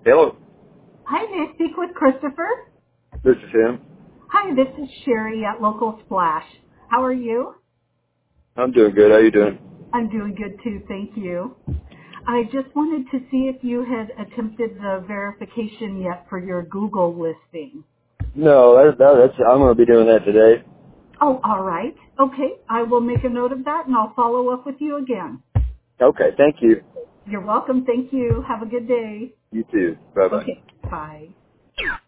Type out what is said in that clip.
Hello, Hi, may I speak with Christopher? this is him. Hi, this is Sherry at Local Splash. How are you? I'm doing good. How you doing? I'm doing good too, thank you. I just wanted to see if you had attempted the verification yet for your Google listing. No, that's I'm going to be doing that today. Oh, all right. Okay, I will make a note of that and I'll follow up with you again. Okay, thank you. You're welcome. Thank you. Have a good day. You too. Bye bye. Okay, bye.